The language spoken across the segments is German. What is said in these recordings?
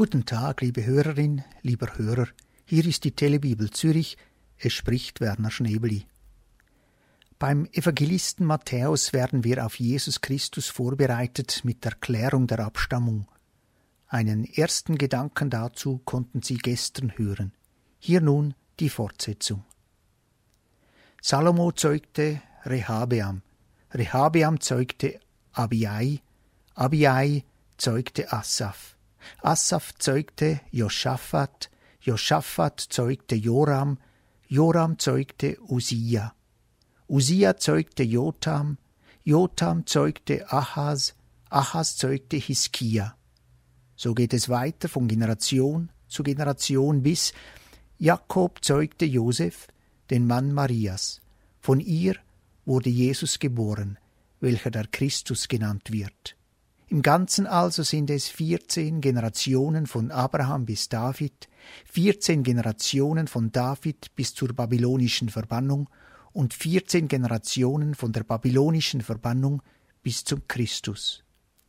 Guten Tag, liebe Hörerin, lieber Hörer. Hier ist die Telebibel Zürich. Es spricht Werner Schnebeli. Beim Evangelisten Matthäus werden wir auf Jesus Christus vorbereitet mit der Klärung der Abstammung. Einen ersten Gedanken dazu konnten Sie gestern hören. Hier nun die Fortsetzung. Salomo zeugte Rehabeam. Rehabeam zeugte Abiai. Abiai zeugte Asaph. Asaph zeugte Joschafat. Joschafat zeugte Joram. Joram zeugte Usia. Usia zeugte Jotam. Jotam zeugte Ahas. Ahas zeugte Hiskia. So geht es weiter von Generation zu Generation bis Jakob zeugte Josef, den Mann Marias. Von ihr wurde Jesus geboren, welcher der Christus genannt wird. Im Ganzen also sind es 14 Generationen von Abraham bis David, 14 Generationen von David bis zur babylonischen Verbannung und 14 Generationen von der babylonischen Verbannung bis zum Christus.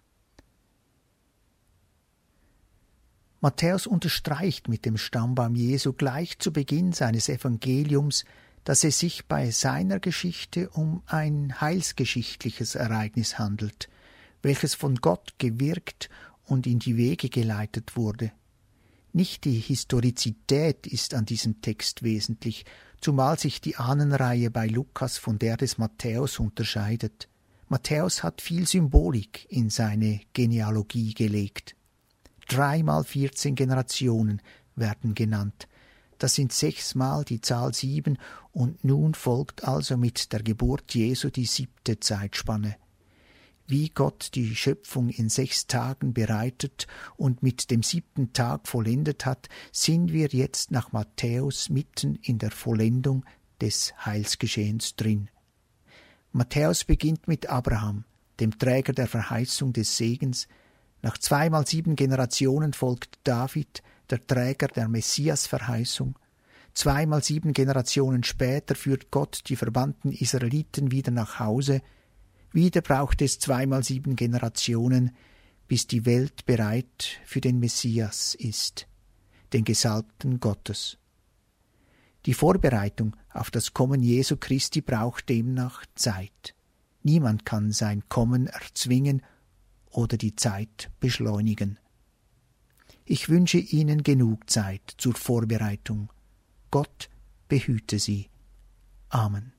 Matthäus unterstreicht mit dem Stammbaum Jesu gleich zu Beginn seines Evangeliums, dass es sich bei seiner Geschichte um ein heilsgeschichtliches Ereignis handelt, welches von Gott gewirkt und in die Wege geleitet wurde. Nicht die Historizität ist an diesem Text wesentlich, zumal sich die Ahnenreihe bei Lukas von der des Matthäus unterscheidet. Matthäus hat viel Symbolik in seine Genealogie gelegt. 3 mal 14 Generationen werden genannt. Das sind 6 mal die Zahl 7 und nun folgt also mit der Geburt Jesu die 7. Zeitspanne. Wie Gott die Schöpfung in 6 Tagen bereitet und mit dem 7. Tag vollendet hat, sind wir jetzt nach Matthäus mitten in der Vollendung des Heilsgeschehens drin. Matthäus beginnt mit Abraham, dem Träger der Verheißung des Segens. Nach 2 mal 7 Generationen folgt David, der Träger der Messias-Verheißung. 2 mal 7 Generationen später führt Gott die verbannten Israeliten wieder nach Hause. Wieder braucht es 2 mal 7 Generationen, bis die Welt bereit für den Messias ist, den Gesalbten Gottes. Die Vorbereitung auf das Kommen Jesu Christi braucht demnach Zeit. Niemand kann sein Kommen erzwingen oder die Zeit beschleunigen. Ich wünsche Ihnen genug Zeit zur Vorbereitung. Gott behüte Sie. Amen.